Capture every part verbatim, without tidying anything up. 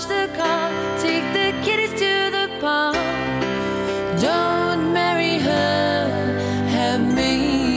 wash the car, take the kiddies to the pond. Don't marry her, have me.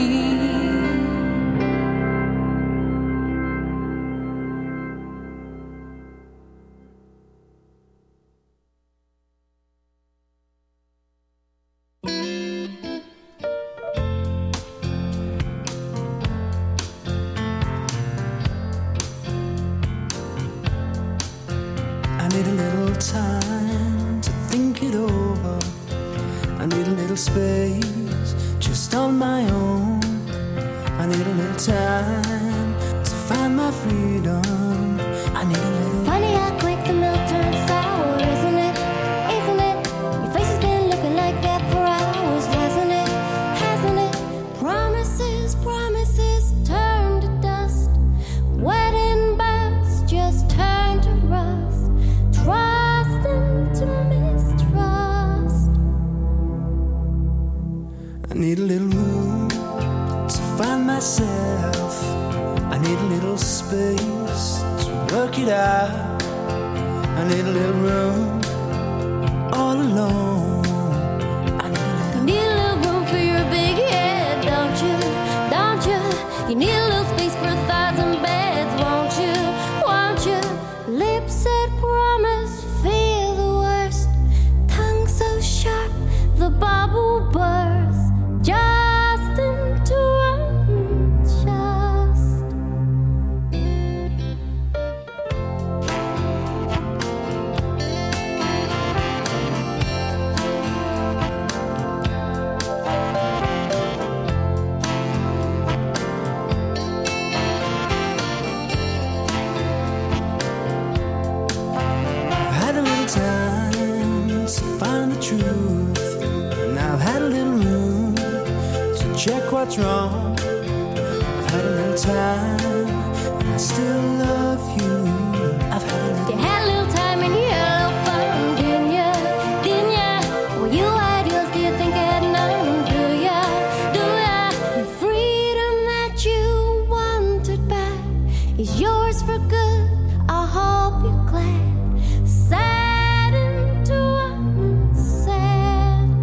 I need a little time to think it over. I need a little space just on my own. I need a little time to find my freedom. I need a little. Funny how quick the milk turns sour, isn't it? Isn't it? Your face has been looking like that for hours, hasn't it? Hasn't it? Promises, promises turn to dust. Wedding bells just turn to rust. Trust into mistrust. I need a little room to find myself. I need a little space to work it out. I need a little room all alone. I need a little. You need a little room for your big head, don't you? Don't you? You need a little space for a thousand beds, won't you? Won't you? Lips that promise, feel the worst. Tongue so sharp, the bubble bursts. Just into unjust. I've had a little time to find the truth, and I've had a little room to check what's wrong. I've had a little time, and I still love you. I've had a little. You had a little time and you had a little fun, didn't ya? Didn't ya? Well, you had yours, do you think I had none? Do ya? Do ya? The freedom that you wanted back is yours for good. I hope you're glad. Sad into unsaid.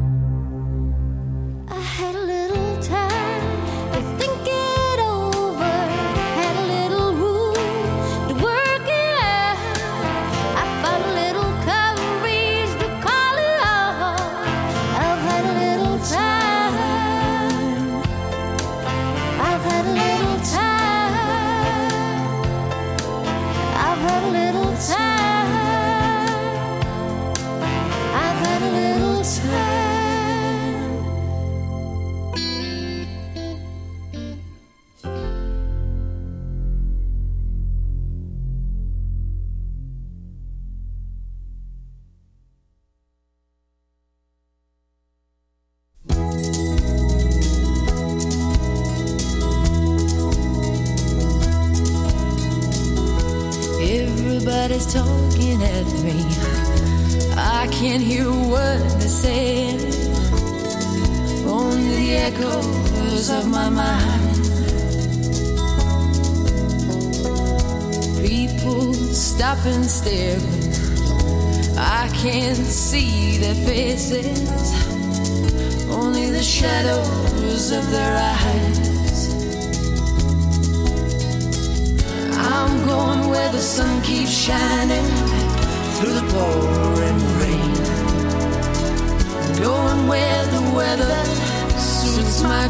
I had a little time to think it over. Had a little room to work it out. I found a little courage to call it off. I've had a little time. I've had a little time. I've had a little time. I've had a little time. Everybody's talking at me. I can't hear a word they're saying. Only the echoes of my mind. People stop and stare. I can't see their faces. Only the shadows of their eyes. I'm going where the sun keeps shining through the pouring rain. Going where the weather suits my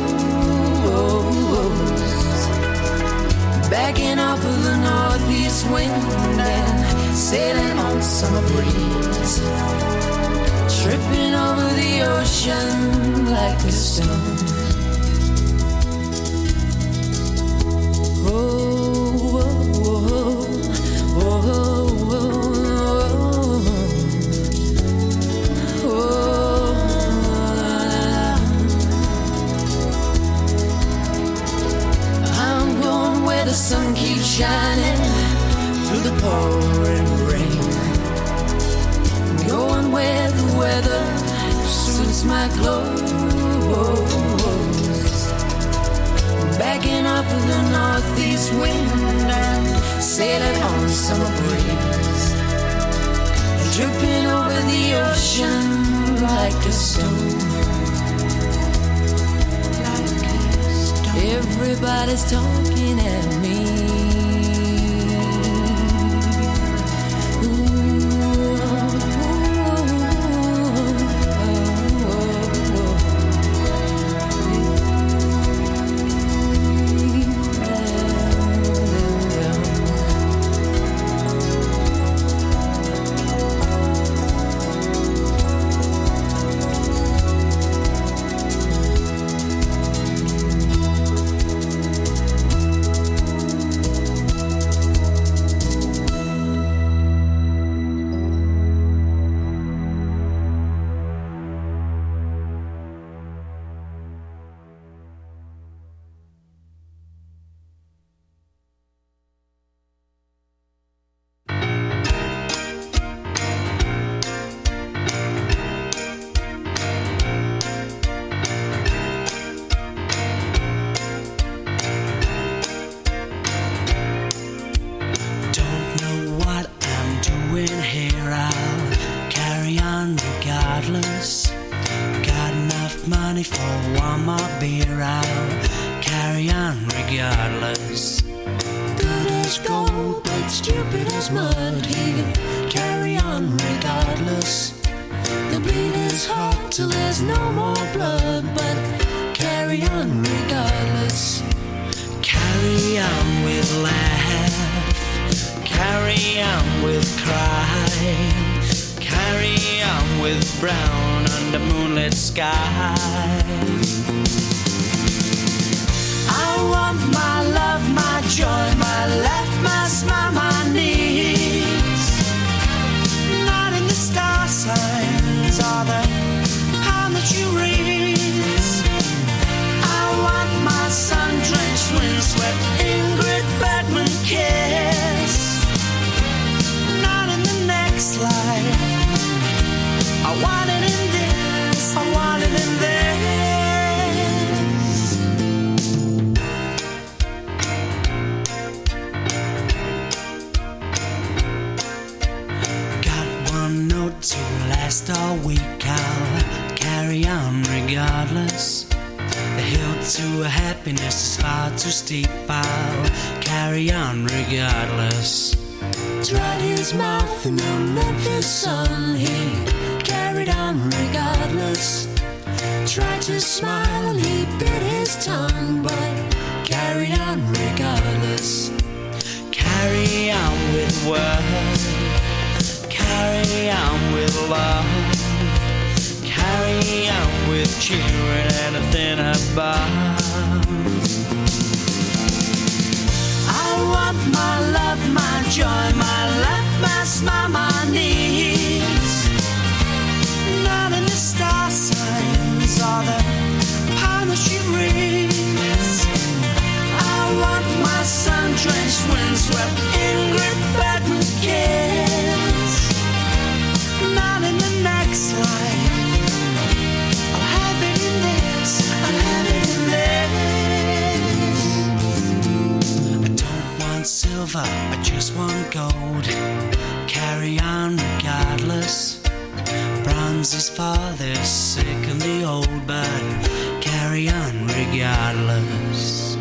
clothes. Backing off of the northeast wind and sailing on summer breeze. Tripping over the ocean like a stone. Oh, the sun keeps shining through the pouring rain. Going where the weather suits my clothes. Backing up in the northeast wind and sailing on summer breeze. dripping over the ocean like a stone. Everybody's talking at me. I just want gold. Carry on regardless. Bronze is for the sick and the old, but carry on regardless.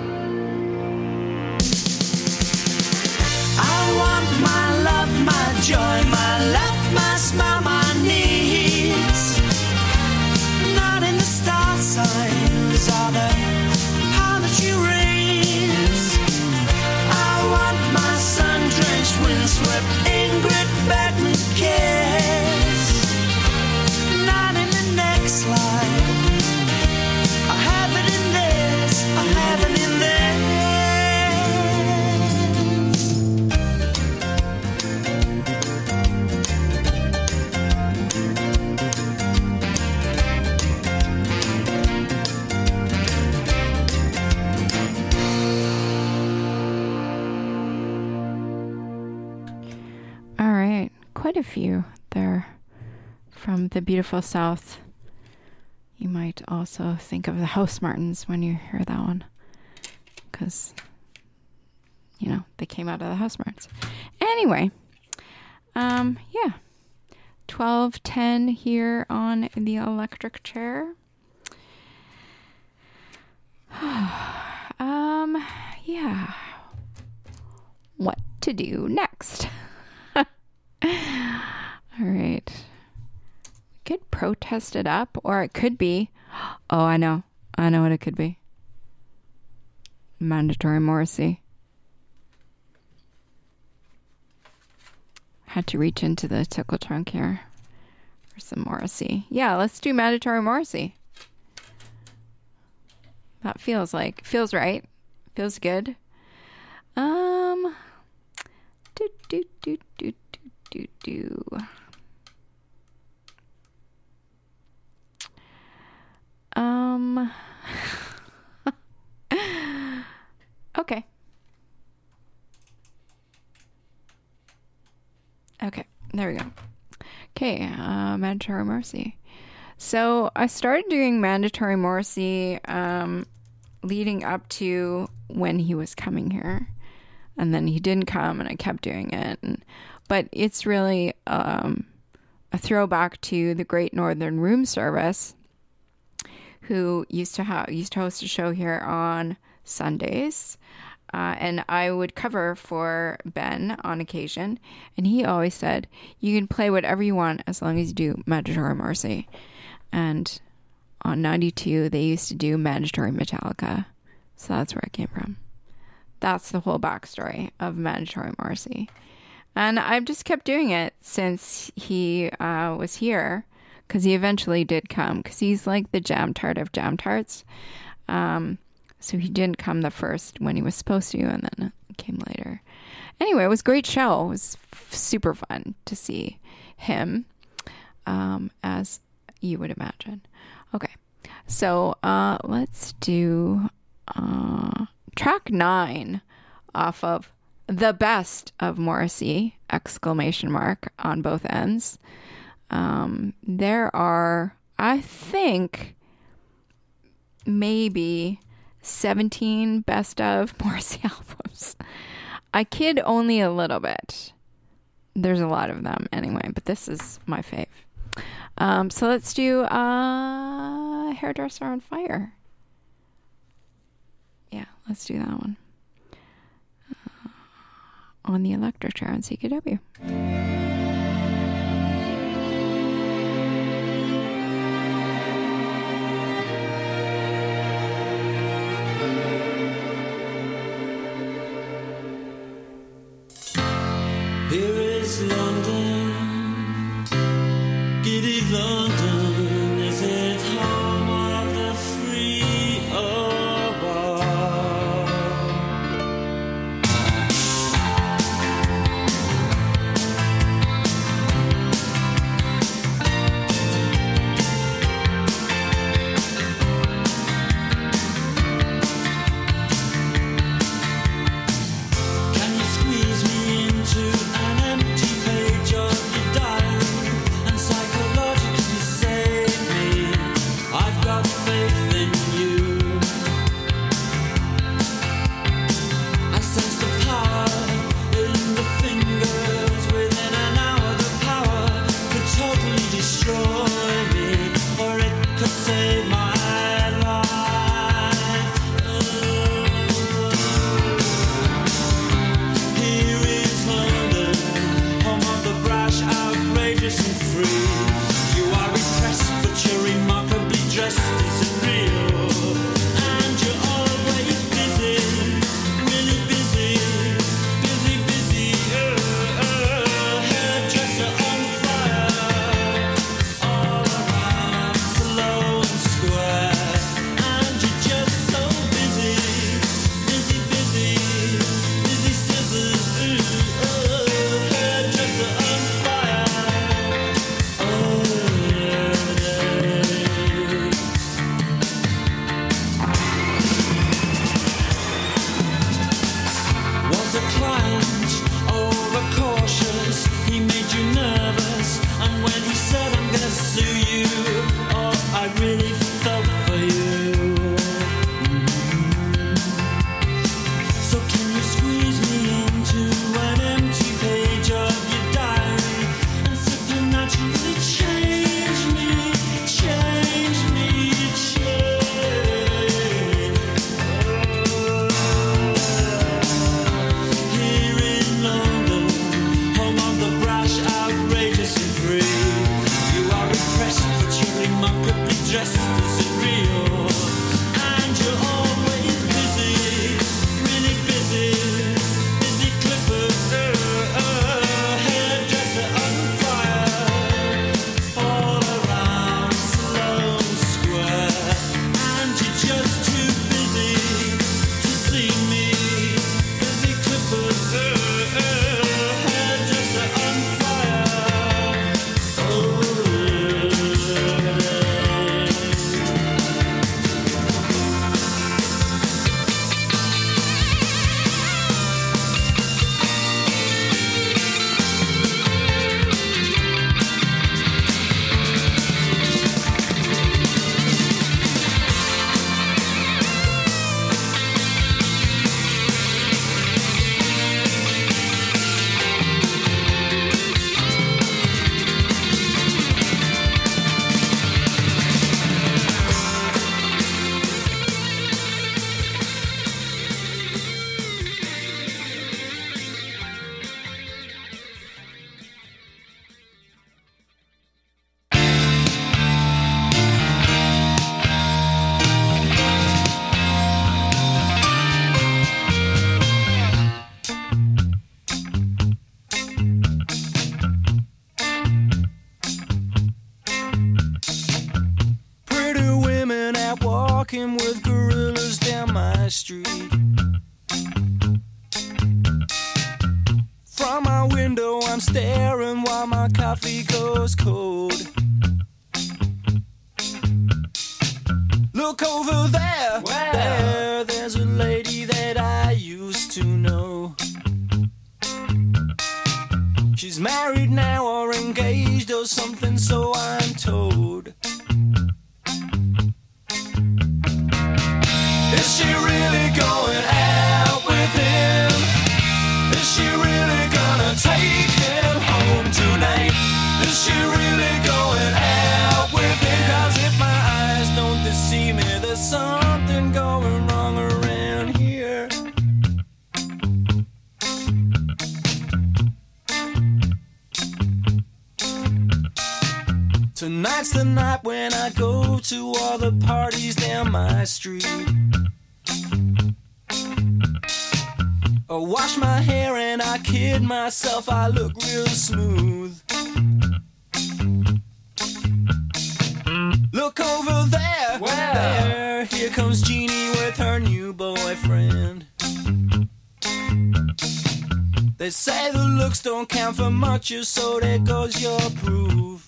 I want my love, my joy, my life, my smile, my needs. Not in the star signs or the poetry rings. I want my sun-drenched, windswept, Ingrid Bergman kiss. Not in the next life. I'll have it in this, I'll have it in this. All right, quite a few there from the beautiful South. You might also think of the Housemartins when you hear that one, because, you know, they came out of the Housemartins. Anyway, um, yeah, twelve ten here on the electric chair. um, yeah. What to do next? All right. We could protest it up, or it could be. Oh, I know. I know what it could be. Mandatory Morrissey. Had to reach into the tickle trunk here for some Morrissey. Yeah, let's do Mandatory Morrissey. That feels like, feels right. Feels good. Um, do, do, do, do, do, do, do. Um, okay. Okay, there we go. Okay, uh, Mandatory Morrissey. So I started doing Mandatory Morrissey um, leading up to when he was coming here. And then he didn't come and I kept doing it. And, but it's really um, a throwback to the Great Northern Room Service, who used to have used to host a show here on Sundays. Uh, and I would cover for Ben on occasion. And he always said, you can play whatever you want as long as you do Mandatory Morrissey. And on ninety-two, they used to do Mandatory Metallica. So that's where it came from. That's the whole backstory of Mandatory Morrissey. And I've just kept doing it since he uh, was here. Because he eventually did come. Because he's like the jam tart of jam tarts. Um... So he didn't come the first when he was supposed to, and then it came later. Anyway, it was a great show. It was f- super fun to see him, um, as you would imagine. Okay, so uh, let's do uh, track nine off of The Best of Morrissey, exclamation mark on both ends. Um, there are, I think, maybe seventeen best of Morrissey albums. I kid only a little bit. There's a lot of them anyway, but this is my fave. Um, so let's do uh, Hairdresser on Fire. Yeah, let's do that one. Uh, on the electric chair on C K W. Here is London, giddy London, is it home of the free or wild? Can you squeeze me into an empty page of your diary and psychologically save me? I've got faith in you. I sense the power in the fingers. Within an hour, the power could totally destroy me, or it could save my life. Oh. Here is London, home of the brash, outrageous and free. You are repressed, but you're remarkably dressed. Is it real? And you're always busy, really busy, busy, busy. Uh, uh, hairdresser on fire, all around, slow and square. And you're just so busy, busy, busy, busy scissors. Ooh, oh, hairdresser on fire. Oh, yeah, yeah. wondering why my coffee goes cold. Look over there, Where? there, there's a lady that I used to know. She's married now or engaged or something, so I'm told. Is she really going out with him? Is she really gonna take him home tonight? Is she really going out with him? 'Cause if my eyes don't deceive me, there's something going wrong around here. Tonight's the night when I go to all the parties down my street. I wash my hair and I kid myself, I look real smooth. Look over there, Where? there, here comes Jeannie with her new boyfriend. They say the looks don't count for much, so there goes your proof.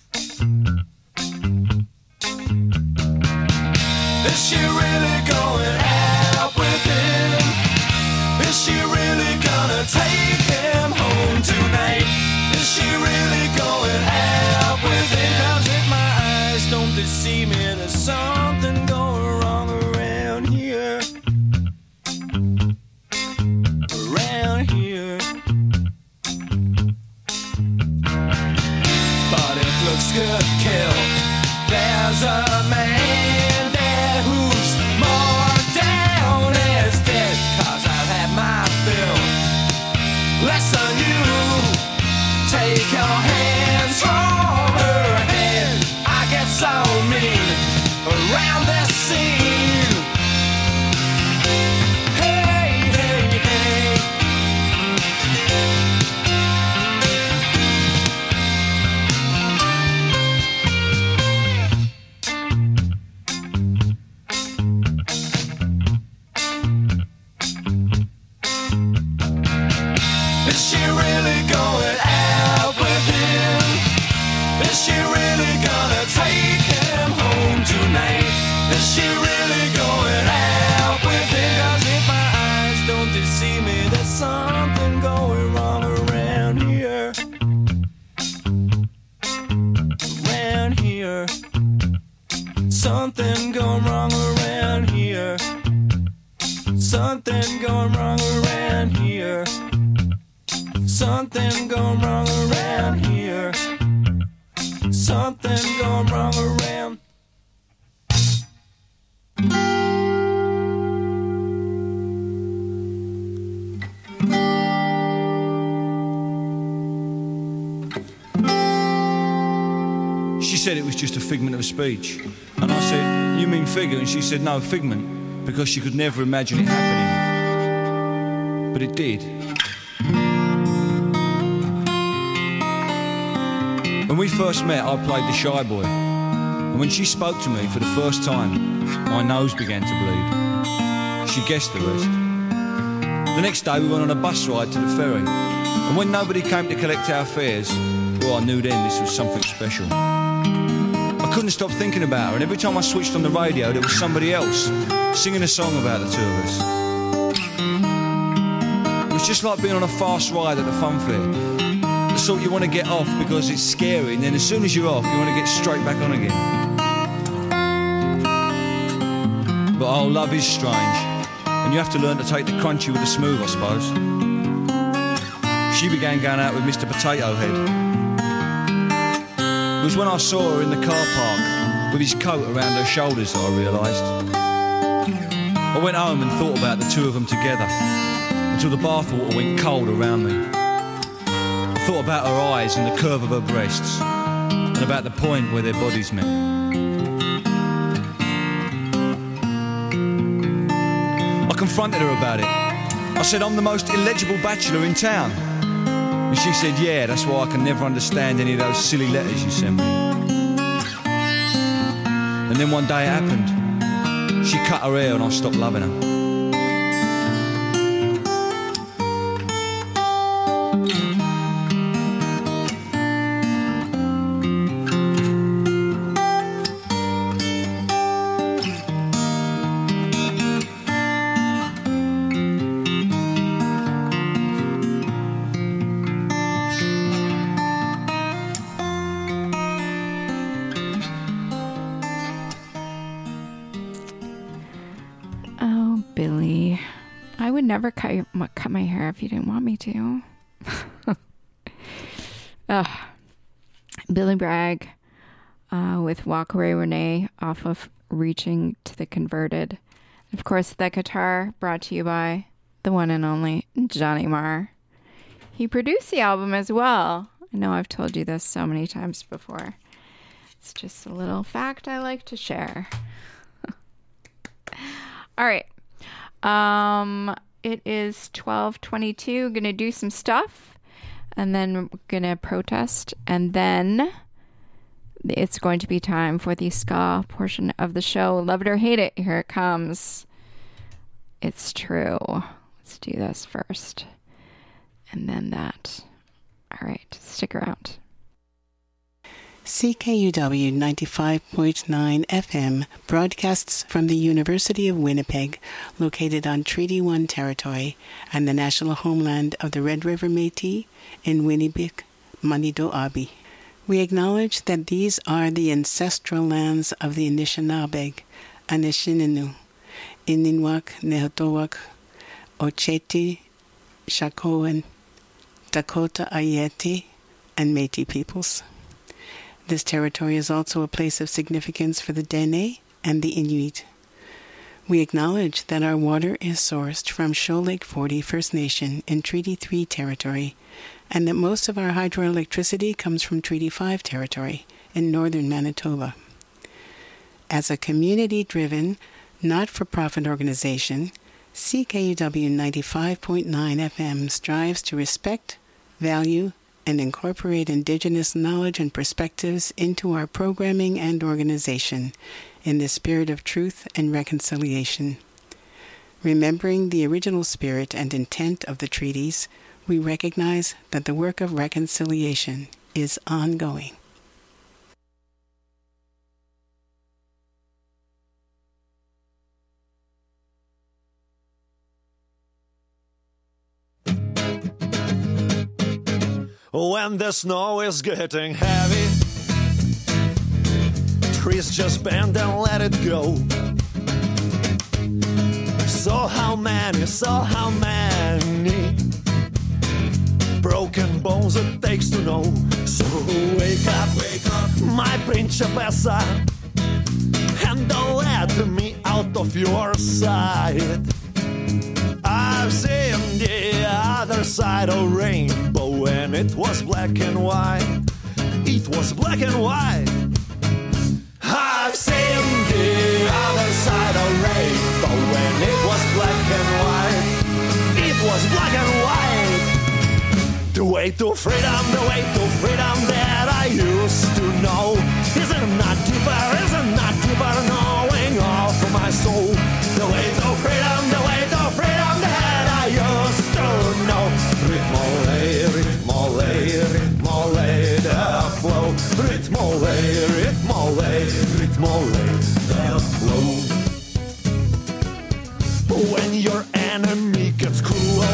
Is she really going out with him? Is she really gonna take him home tonight? Is she really going out with him? 'Cause if my eyes don't deceive me, there's something going wrong around here. Around here. But if looks could kill, there's a man there who's more down as dead. 'Cause I've had my fill. Listen, you take your hands from her head. I get so mean around this scene. Hey, hey, hey. Is she really going out with him? Is she really gonna take him home tonight? Is she really going out with him? 'Cause if my eyes don't deceive me, there's something going wrong around here. Around here. Something going wrong around here. Something going wrong around here. Something going wrong around here. Something going wrong around. She said it was just a figment of speech. And I said, you mean figure? And she said, no, figment, because she could never imagine it happening. But it did. When we first met, I played the shy boy. And when she spoke to me for the first time, my nose began to bleed. She guessed the rest. The next day, we went on a bus ride to the ferry. And when nobody came to collect our fares, well, I knew then this was something special. I couldn't stop thinking about her, and every time I switched on the radio, there was somebody else singing a song about the two of us. It was just like being on a fast ride at the fun fair. The sort you want to get off because it's scary, and then as soon as you're off, you want to get straight back on again. But oh, love is strange, and you have to learn to take the crunchy with the smooth, I suppose. She began going out with Mister Potato Head. It was when I saw her in the car park with his coat around her shoulders that I realised. I went home and thought about the two of them together until the bathwater went cold around me. I thought about her eyes and the curve of her breasts and about the point where their bodies met. I confronted her about it. I said, I'm the most illegible bachelor in town. And she said, yeah, that's why I can never understand any of those silly letters you send me. And then one day it happened. She cut her hair and I stopped loving her. I would never cut your, cut my hair if you didn't want me to. Ugh. Billy Bragg uh, with Walk Away Renee off of Reaching to the Converted. Of course, that guitar brought to you by the one and only Johnny Marr. He produced the album as well. I know I've told you this so many times before. It's just a little fact I like to share. All right. Um, it is twelve twenty-two. Gonna do some stuff, and then we're gonna protest, and then it's going to be time for the ska portion of the show. Love it or hate it, here it comes. It's true. Let's do this first, and then that. All right, stick around. C K U W ninety-five point nine F M broadcasts from the University of Winnipeg, located on Treaty one territory and the national homeland of the Red River Métis in Winnipeg, Manido'abi. We acknowledge that these are the ancestral lands of the Anishinabeg, Anishinaabe, Ininwak, Nehotowak, Oceti, Shakowin, Dakota Ayeti, and Métis peoples. This territory is also a place of significance for the Dene and the Inuit. We acknowledge that our water is sourced from Shoal Lake forty First Nation in Treaty three territory, and that most of our hydroelectricity comes from Treaty five territory in northern Manitoba. As a community-driven, not-for-profit organization, C K U W ninety-five point nine F M strives to respect, value, and incorporate Indigenous knowledge and perspectives into our programming and organization in the spirit of truth and reconciliation. Remembering the original spirit and intent of the treaties, we recognize that the work of reconciliation is ongoing. When the snow is getting heavy, trees just bend and let it go. So how many, so how many broken bones it takes to know. So wake up, wake up, my principessa, and don't let me out of your sight. I've seen the other side of rainbow, and it was black and white. It was black and white. I've seen the other side of rainbow, and it was black and white. It was black and white. The way to freedom, the way to freedom that I used to know. Isn't not deeper, isn't not deeper, knowing all for my soul. The way to freedom, the way to freedom that I used to know. Ritmole, ritmole, ritmole, the flow. Ritmole, ritmole, ritmole, the flow. When your enemy gets cruel,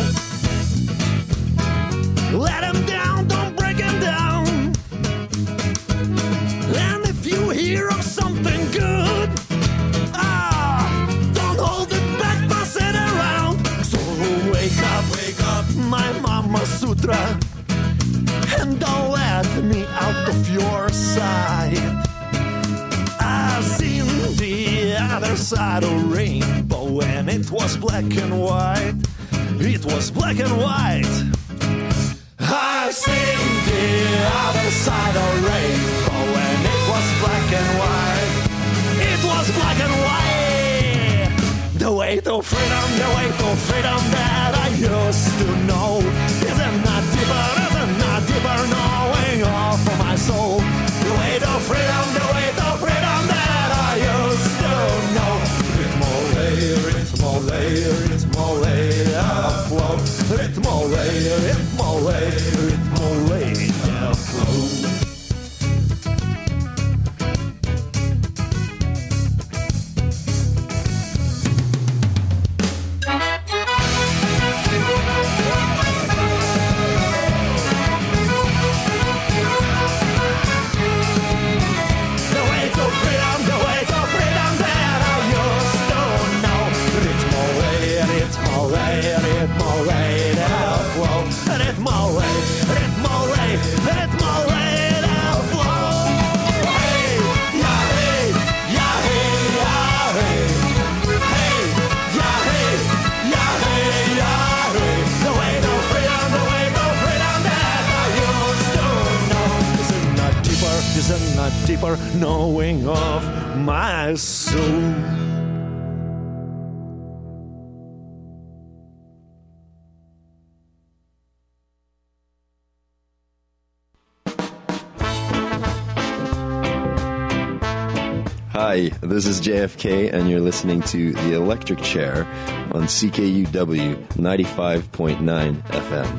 let him down, don't break him down. And if you hear of something good, ah, don't hold it back, pass it around. So wake up, wake up, my Mama Sutra, and don't let me out of your sight. I've seen the other side of rainbow, and it was black and white. It was black and white. I've seen the other side of rainbow, and it was black and white. It was black and white. The way to freedom, the way to freedom that I used to know. Isn't not deeper, isn't not deeper, knowing all for my soul. The way to freedom, the way to freedom that I used to know. Ritmole, ritmole, ritmole, the flow. Ritmole, ritmole, ritmole, the flow. is a deeper knowing of my soul. Hi, this is J F K, and you're listening to The Electric Chair on C K U W ninety-five point nine F M.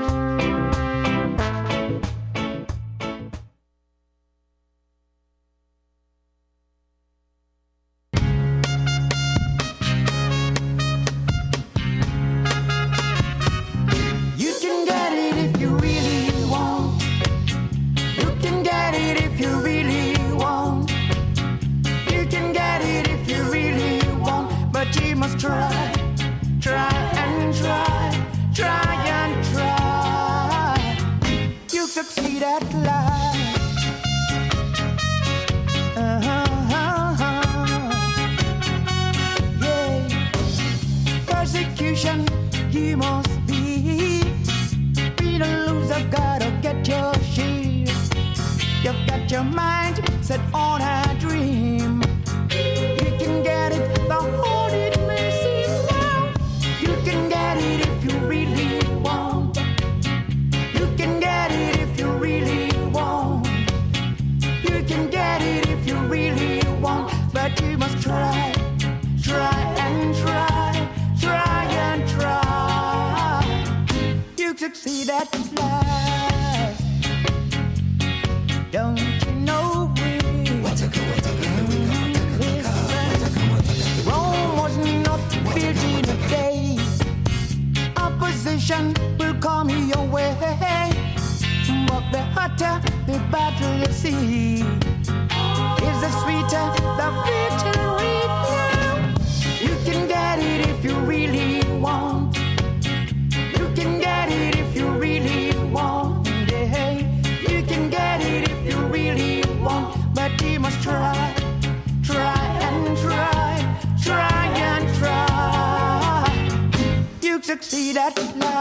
Succeed at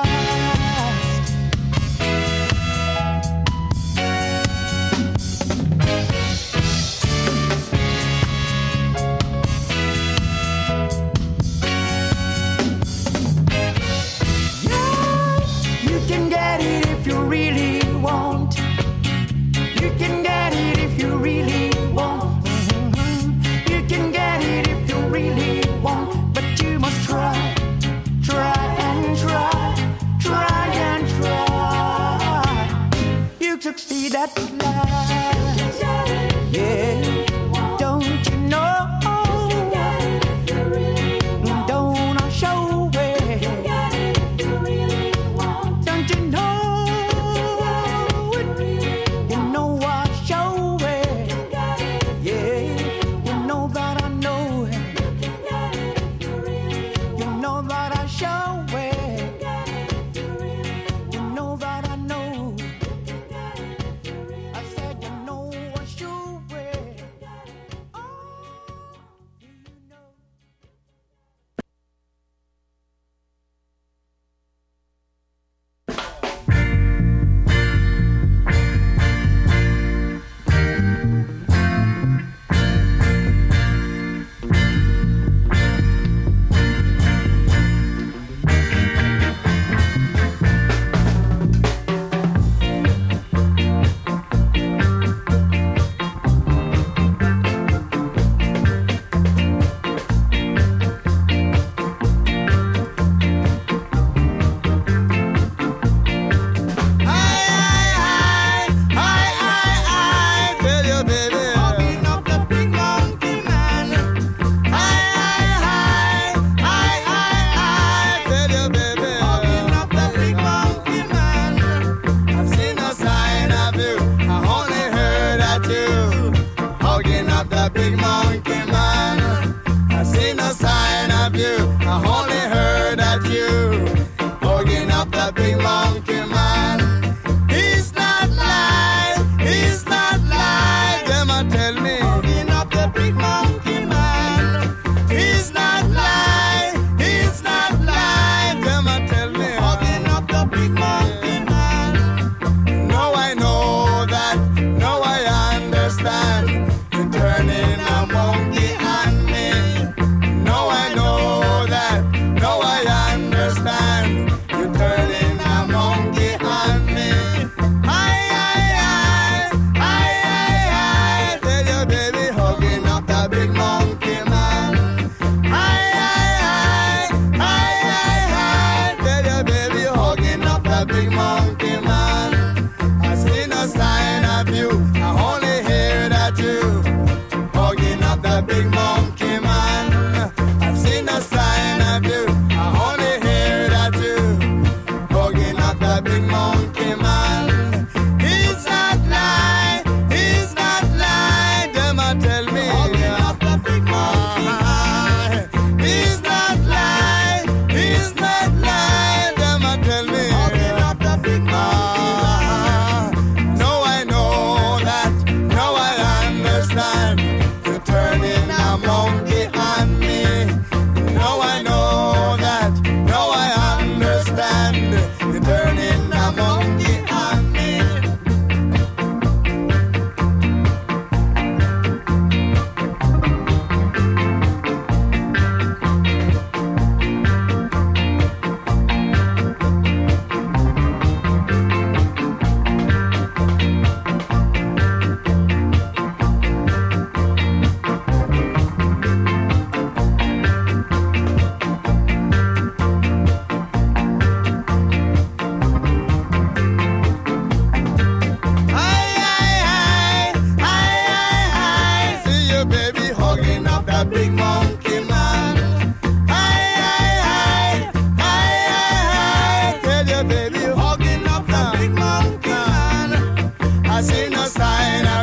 last. Yeah, you can get it if you really want. You can get it if you really want. Mm-hmm. You can get it if you really want, but you must try, try. Succeed at last. Yeah, don't you know? Don't I show it? Don't you know it? You know I show it. Yeah, you know that I know it. You know that I show it. You know that I know. Now I know that, now I understand.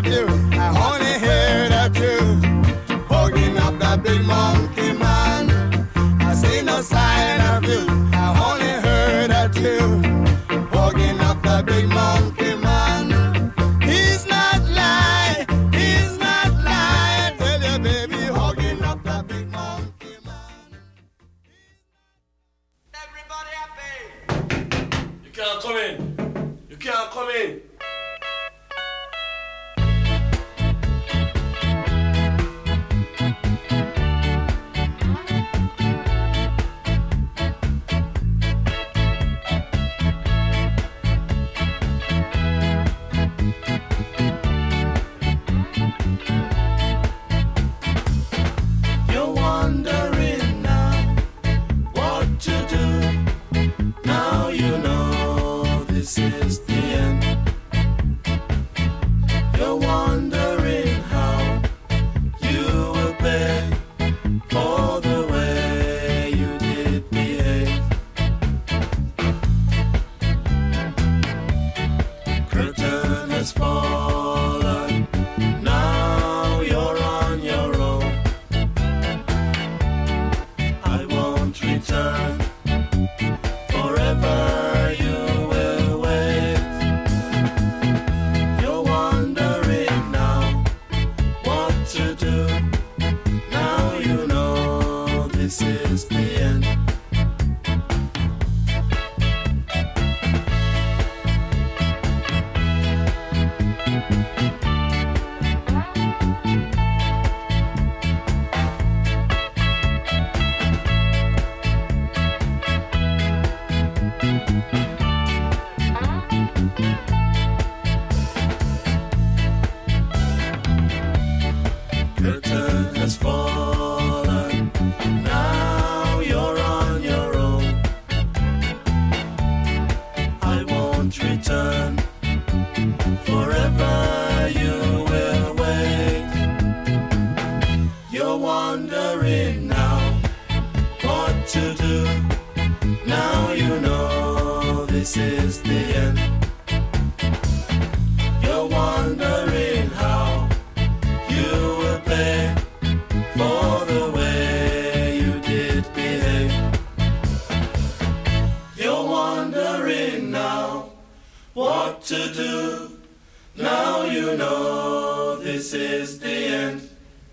you. I only heard of you. Holding up the big monkey man. I see no sign of you. I only heard of you. Holding up the big monkey man. He's not lying. He's not lying. Tell you, baby, holding up the big monkey man. Everybody happy. You can't come in. You can't come in. You're wondering now what to do. Now you know this is the end. You're wondering how you will pay for the way you did behave. Curtain has fallen. Now you're on your own. I won't return. Forever you will wait. You're wondering now what to do. Now you know this is the end. Curtain has fallen. Now you're on your own. I won't return. Forever you will wait. You're wondering now what to do. Now you know this is the end. You're wondering how you will pay for the way you did behave. You're wondering now what to do. Now you know this is the end.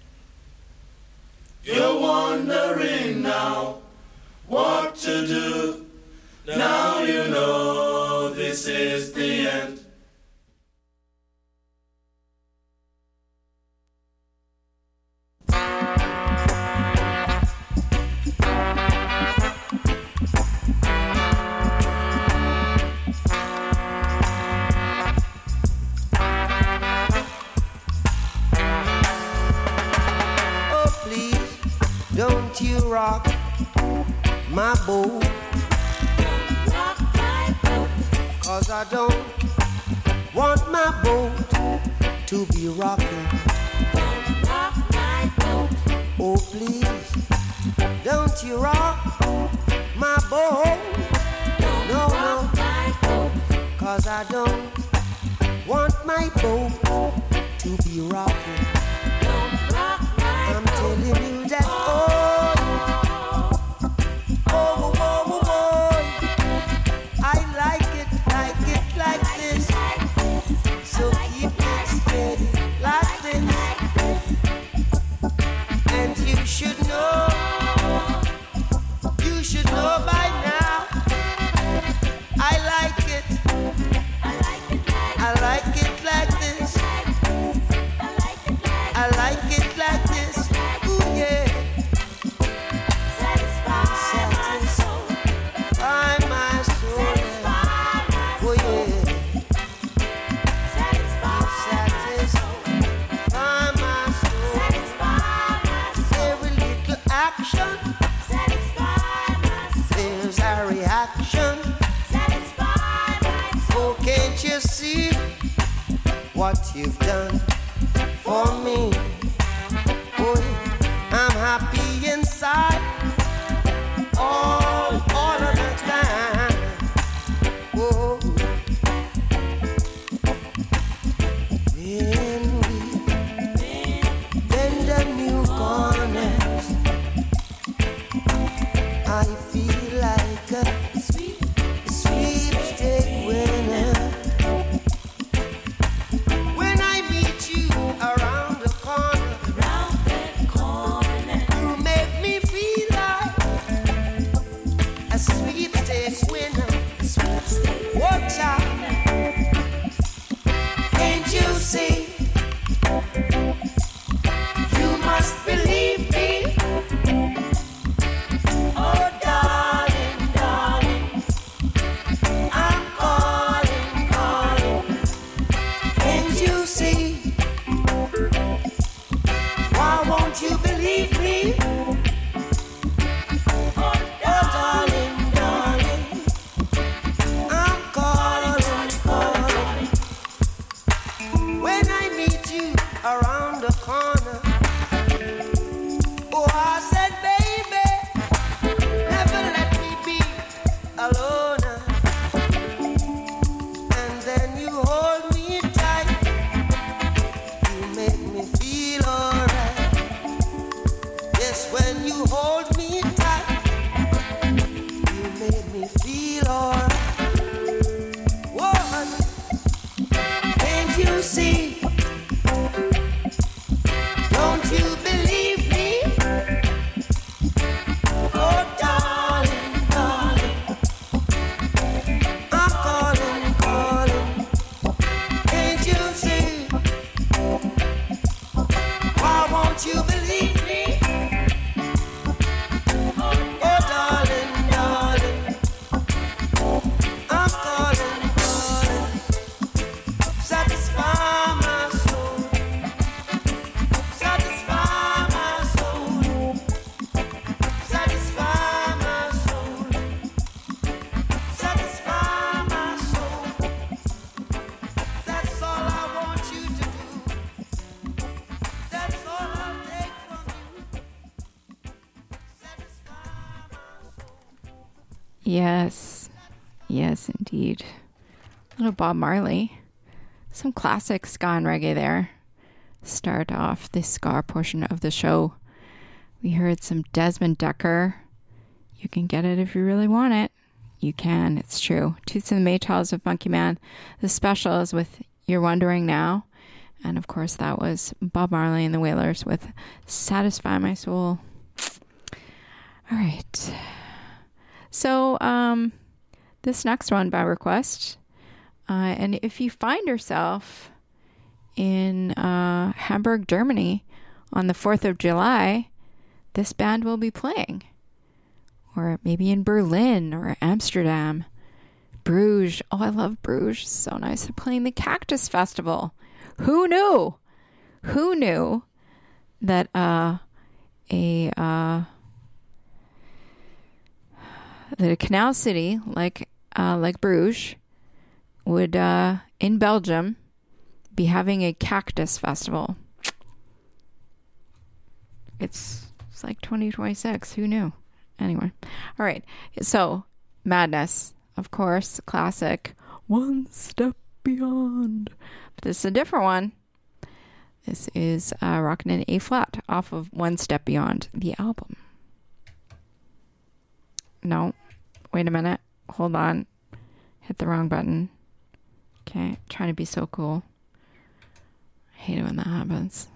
You're wondering now what to do. Now you know this is the end. Oh, please, don't you rock my boat. Cause I don't want my boat to be rocking. Oh, please, don't you rock my boat. No, no, cause I don't want my boat to be rocking. I'm telling you that, oh, oh, oh, oh, oh, I like it, like it, like this. So keep it steady, like this. And you should know, you should know by now. I like it, I like it like this. I like it like this. Ooh, yeah. Satisfy my soul. My soul. Oh, yeah. Satisfy my soul. Every little action. There's a reaction. Oh, can't you see what you've done for me? Oh, I'm happy inside all, all of the time. Oh, when we see? Why won't you believe me? Oh, darling, darling, I'm calling, calling. When I meet you around the corner, oh, I said, baby, never let me be alone. And then you hold me tight, you make me feel alright. Yes, when you hold me tight, you make me feel alright. Whoa, honey, can't you see? Don't you believe me? Oh, darling, darling, I'm calling, calling. Can't you see? Why won't you believe me? Oh, darling, darling, I'm calling, calling. Satisfy my soul. Satisfy my soul. Satisfy my soul. Satisfy my soul. That's all I want you to do. That's all I'll take from you. Satisfy my soul. Yes. Yes, indeed. Little Bob Marley. Some classic ska and reggae there. Start off the ska portion of the show. We heard some Desmond Decker. You can get it if you really want it. You can, it's true. Toots and the Maytals of Monkey Man. The special is with You're Wondering Now. And of course that was Bob Marley and the Wailers with Satisfy My Soul. All right. So, um, this next one by request. Uh, and if you find yourself in uh, Hamburg, Germany on the fourth of July, this band will be playing. Or maybe in Berlin or Amsterdam. Bruges. Oh, I love Bruges. So nice. They're playing the Cactus Festival. Who knew? Who knew that uh, a uh, that a canal city like uh, like Bruges would uh, in Belgium be having a cactus festival? It's it's like twenty twenty-six. Who knew? Anyway, all right. So Madness, of course, classic. One Step Beyond. But this is a different one. This is uh, Rockin' in A flat off of One Step Beyond, the album. No, wait a minute. Hold on. Hit the wrong button. Okay, trying to be so cool. I hate it when that happens.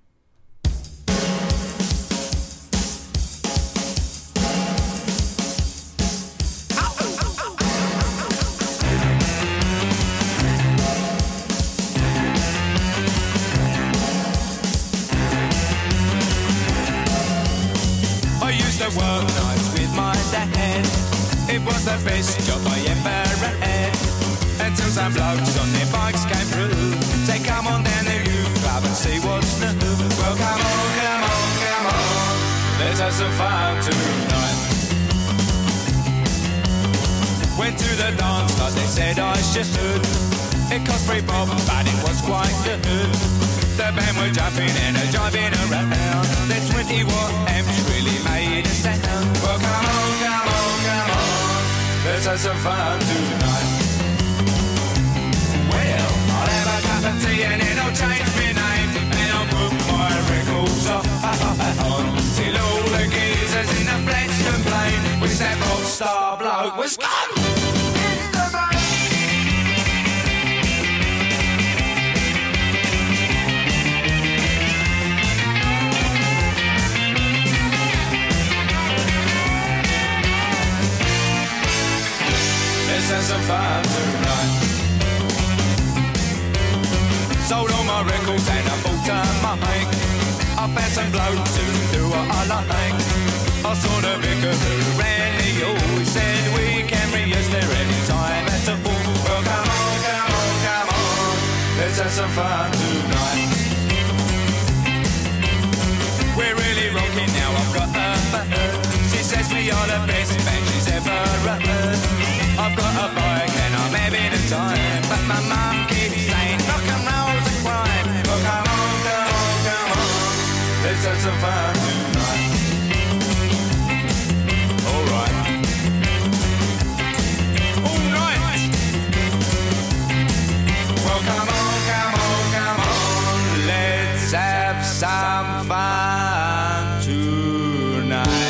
I used to work nights with my dad. It was the best job I ever had. Until some blokes on their bikes came through. Say, come on down to youth club and see what's new. Well, come on, come on, come on. Let's have some fun tonight. Went to the dance like they said I should. It cost three bob, but it was quite good. The band were jumping and a jiving around. The twenty watt amps really made a sound. Well, come on, come on, come on. Let's have some fun tonight. Well, I'll have a cup of tea and then I'll change my name. And I'll put my records on. Till all the geezers in the flats complain. Wish that rock star bloke was gone. Let's have some fun tonight. Sold all my records and I bought a mic. I found some blokes to do what I like. I saw the vicar who ran the hall. He said we can rehearse there any time at the hall. Well, come on, come on, come on. Let's have some fun tonight. We're really rocking now, I've got a bird. She says we are the best band she's ever heard. I've got a bike and I'm having a time, but my mum keeps saying rock and roll's a crime. Well, come on, come on, come on, let's have some fun tonight. Alright. Alright. Well, come on, come on, come on, let's have some fun tonight.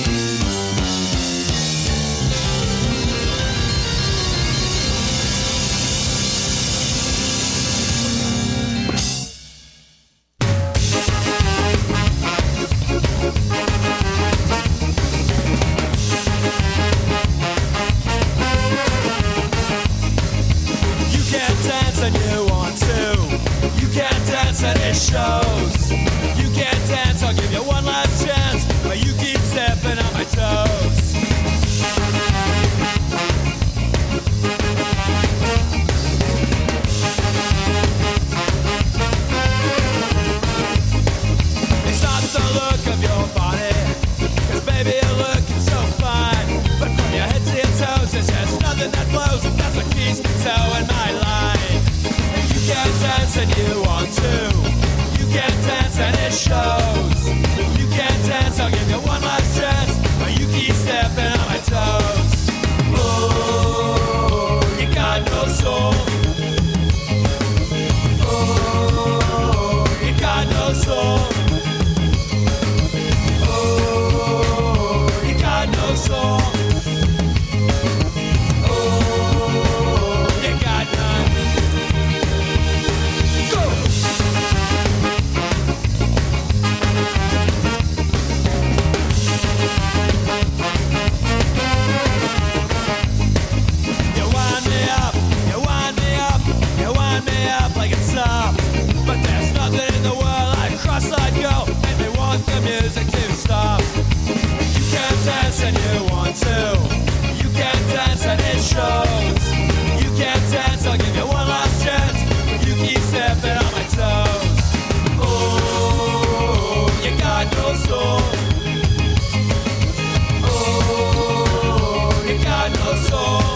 And you want to. You can't dance at his shows. You can't dance, I'll give you one last chance, but you keep stepping on my toes. It's not the look of your body, 'cause baby you're looking so fine, but from your head to your toes there's just nothing that flows, and that's what keeps me towing my line. You can't dance and you want to. You can't dance and it shows. You can't dance, I'll give you one last chance, but you keep stepping on my toes. Oh, you got no soul. Oh, you got no soul. Oh, you got no soul. Oh, you got none. But there's nothing in the world I'd cross, I'd go, and they want the music to stop. You can't dance and you want to. You can't dance and it shows. You can't dance, I'll give you one last chance, but you keep stepping on my toes. Oh, you got no soul. Oh, you got no soul.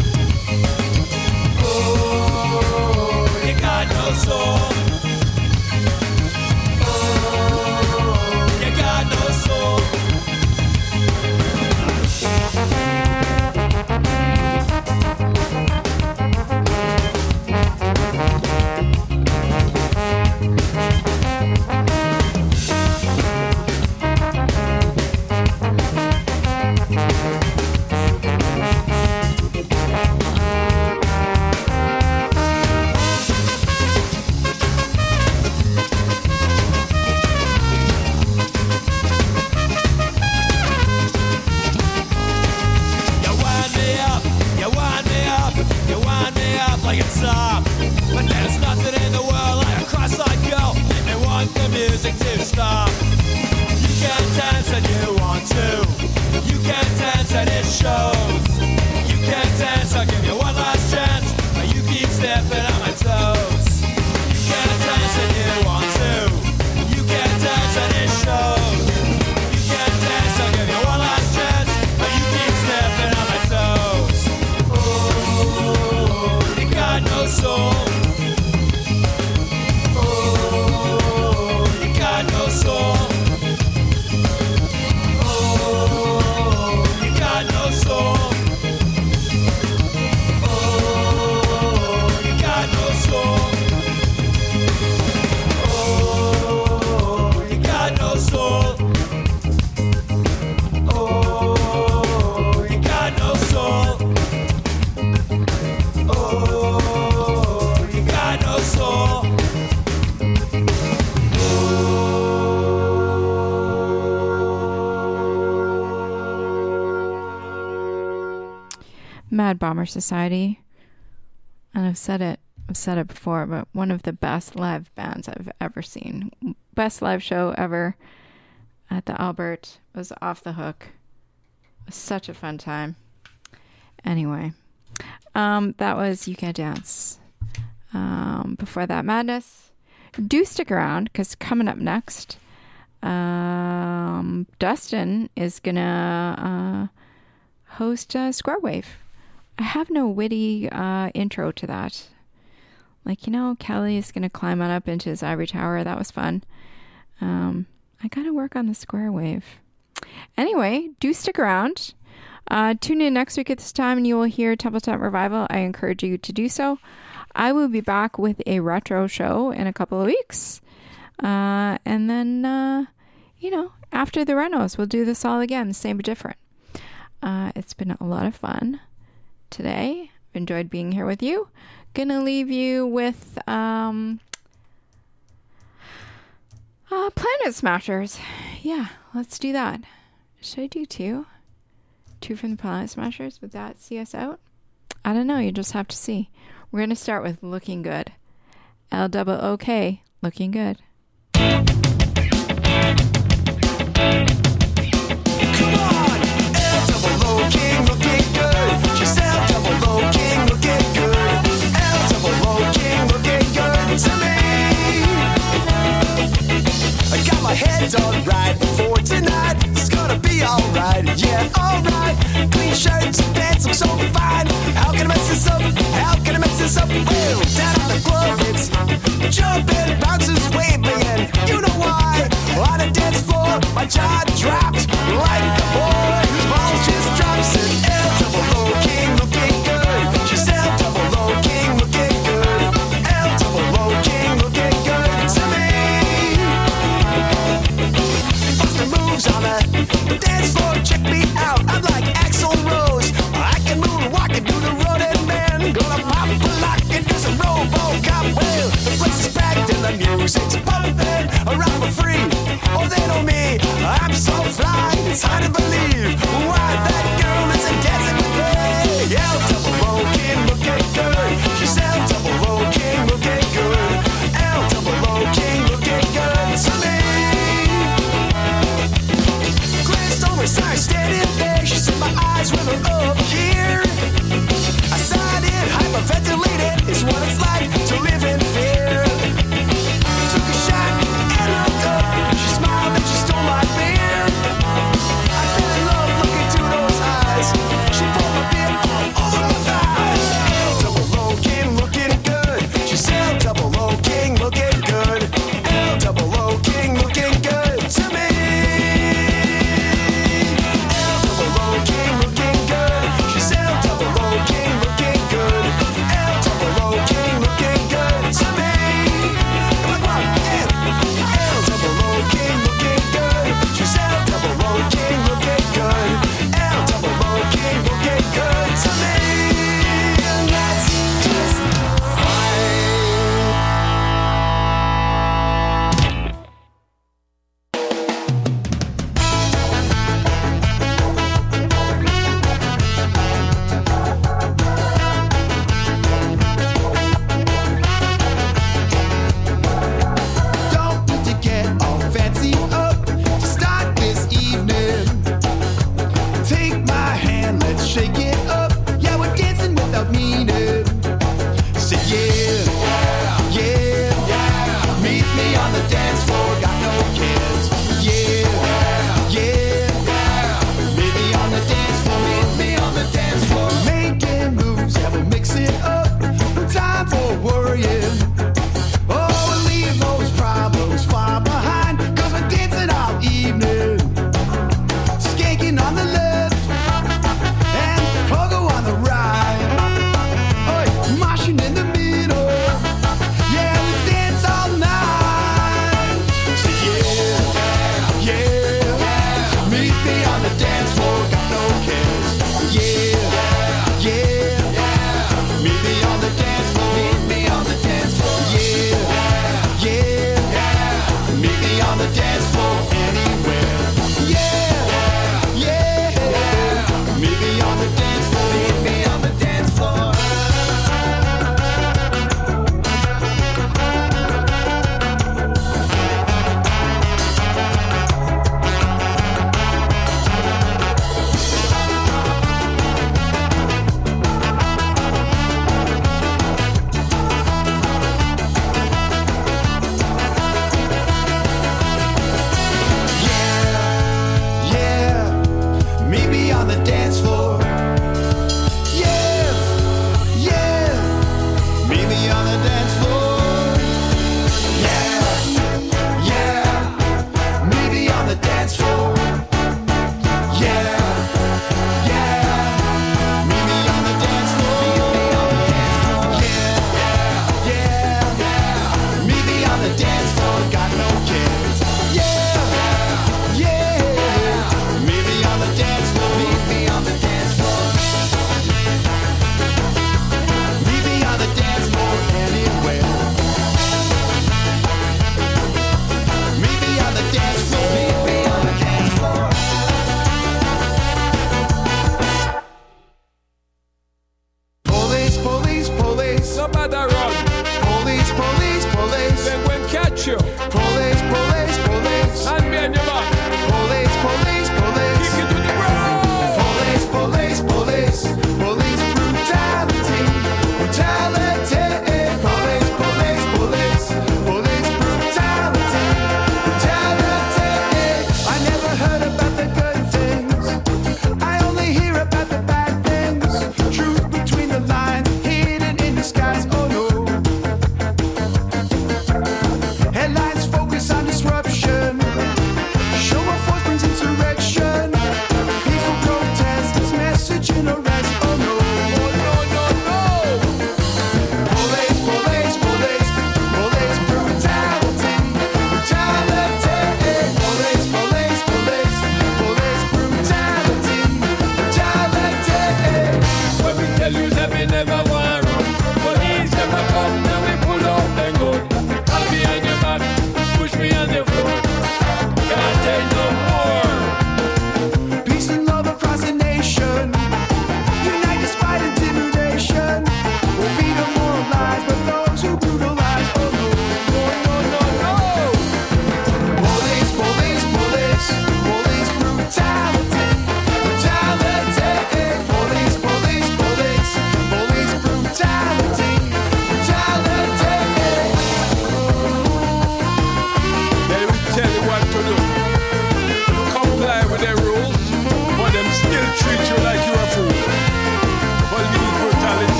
Oh, you got no soul. Oh, you got no soul. Like it's up, but there's nothing in the world like across I go, and they want the music to stop. You can't dance and you want to. You can't dance and it shows. You can't dance, I'll give you one last chance, but you keep stepping on my toes. You can't dance and you want to. You can't dance and it shows. You can't dance, I'll give you one last chance, but you keep stepping on my toes. Oh, you got no soul. Oh, you got no soul. Oh, you got no soul. Oh, you got no soul. Oh, you got no soul. Oh, you got no soul. Oh, you got no soul. Mad Bomber Society, and I've said it, I've said it before, but one of the best live bands I've ever seen. Best live show ever at the Albert. It was off the hook. It was such a fun time. Anyway, um, that was You Can't Dance. Um, before that, Madness. Do stick around, because coming up next, um, Dustin is going to uh, host uh, Square Wave. I have no witty uh, intro to that. Like, you know, Kelly is going to climb on up into his ivory tower. That was fun. Um, I got to work on the Square Wave. Anyway, do stick around. Uh, tune in next week at this time and you will hear Templetop Revival. I encourage you to do so. I will be back with a retro show in a couple of weeks. Uh, and then, uh, you know, after the renos, we'll do this all again, same but different. Uh, it's been a lot of fun today. I've enjoyed being here with you. Gonna leave you with um, uh, Planet Smashers. Yeah, let's do that. Should I do two? Two from the Planet Smashers? Would that see us out? I don't know. You just have to see. We're going to start with Looking Good. L O O K, Looking Good. Come on! L double O King looking good. She's L double O King looking good. L double O King looking good to me. I got my head done right before tonight. It's gonna be alright, yeah, alright. Clean shirts and pants look so fine. How can I mess this up? How can I mess this up? Well, down on the club, it's jumping, bouncing.